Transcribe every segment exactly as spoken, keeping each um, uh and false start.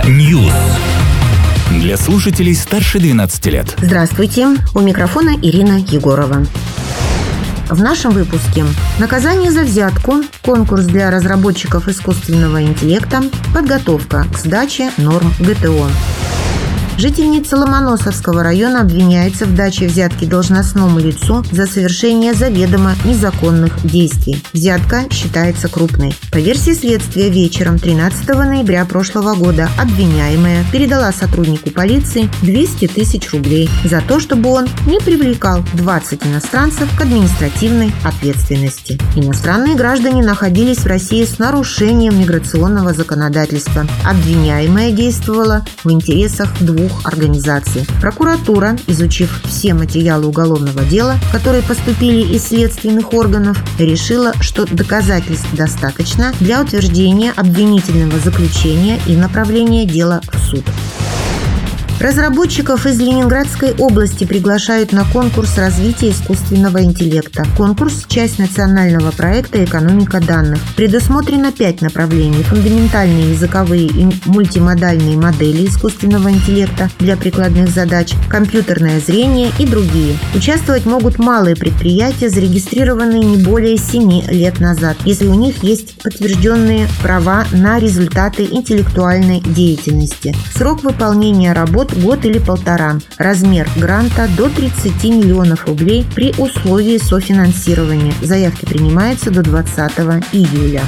News. Для слушателей старше двенадцати лет. Здравствуйте, у микрофона Ирина Егорова. В нашем выпуске: наказание за взятку, конкурс для разработчиков искусственного интеллекта, подготовка к сдаче норм ГТО. Жительница Ломоносовского района обвиняется в даче взятки должностному лицу за совершение заведомо незаконных действий. Взятка считается крупной. По версии следствия, вечером тринадцатого ноября прошлого года обвиняемая передала сотруднику полиции двести тысяч рублей за то, чтобы он не привлекал двадцать иностранцев к административной ответственности. Иностранные граждане находились в России с нарушением миграционного законодательства. Обвиняемая действовала в интересах двух организаций. Прокуратура, изучив все материалы уголовного дела, которые поступили из следственных органов, решила, что доказательств достаточно для утверждения обвинительного заключения и направления дела в суд. Разработчиков из Ленинградской области приглашают на конкурс развития искусственного интеллекта. Конкурс – часть национального проекта «Экономика данных». Предусмотрено пять направлений: фундаментальные языковые и мультимодальные модели искусственного интеллекта для прикладных задач, компьютерное зрение и другие. Участвовать могут малые предприятия, зарегистрированные не более семи лет назад, если у них есть подтвержденные права на результаты интеллектуальной деятельности. Срок выполнения работ – год или полтора. Размер гранта – до тридцати миллионов рублей при условии софинансирования. Заявки принимаются до двадцатого июля.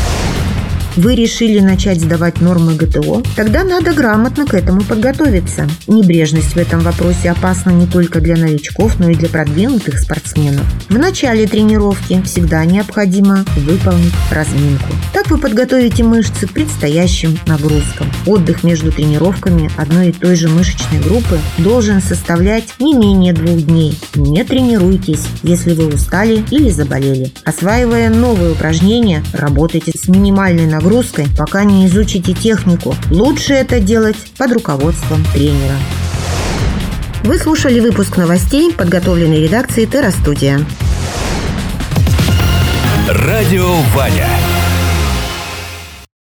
Вы решили начать сдавать нормы ГТО? Тогда надо грамотно к этому подготовиться. Небрежность в этом вопросе опасна не только для новичков, но и для продвинутых спортсменов. В начале тренировки всегда необходимо выполнить разминку. Так вы подготовите мышцы к предстоящим нагрузкам. Отдых между тренировками одной и той же мышечной группы должен составлять не менее двух дней. Не тренируйтесь, если вы устали или заболели. Осваивая новые упражнения, работайте с минимальной нагрузкой, пока не изучите технику. Лучше это делать под руководством тренера. Вы слушали выпуск новостей, подготовленный редакцией Терра Студия. Радио Ваня.